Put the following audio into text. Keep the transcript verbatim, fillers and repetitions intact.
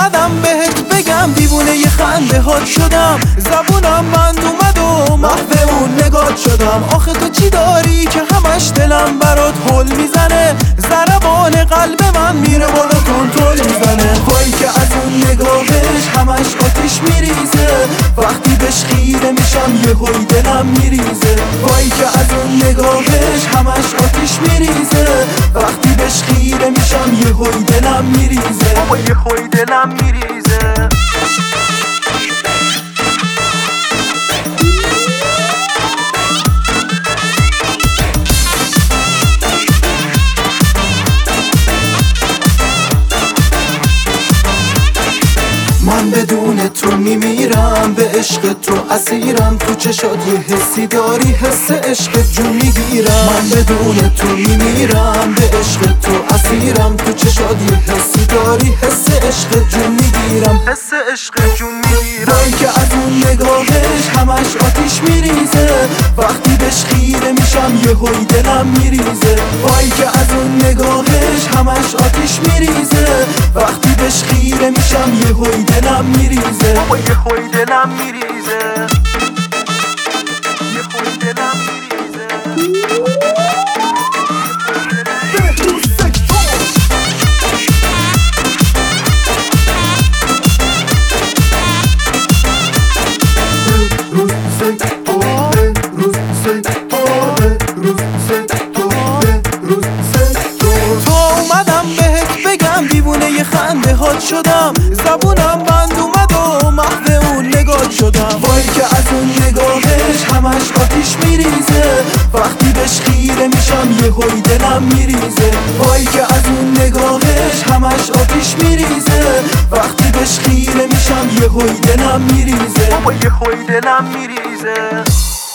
اومدم بهت بگم دیوونه ی خنده هات شدم، زبونم بند اومد و محو اون نگات شدم. آخه تو چی داری که همش دلم برات هل میزنه، ضربان قلب من میره بالا کنترل میزنه. وای که از اون نگاهش همش آتیش میریزه، وقتی بهش خیره میشم یه هوی دلم میریزه. وای که از اون نگاهش همش آتیش میریزه، وقتی بهش خیره میشم یه هوی دلم میریزه. بابا یه هوی دلم میریزه. من بدون تو میمیرم، به عشق تو اسیرم، تو چشات یه حسی داری، حس عشق جون میگیرم. من بدون تو میمیرم، به عشق تو اسیرم، تو چشات یه حسی داری، حس عشق جون میگیرم، حس عشق جون میگیرم. وای که از اون نگاهش همش آتیش میریزه، وقتی بهش خیره میشم یه هوی دلم میریزه. وای که از اون نگاهش همش آتیش میریزه، وقتی بهش خیره میشم یه هوی دلم میریزه. بابا یه هوی دلم میریزه، یه هوی دلم میریزه. تو اومدم بهت بگم دیوونه ی خنده هات شدم، زبونم بند اومد و محو اون نگات شدم. وای که از اون نگاهش همش آتیش میریزه، وقتی بهش خیره میشم یه هوی دلم میریزه. وای که از اون نگاهش همش آتیش میریزه، وقتی بهش خیره میشم یه هوی دلم میریزه. بابا یه هوی دلم میریزه.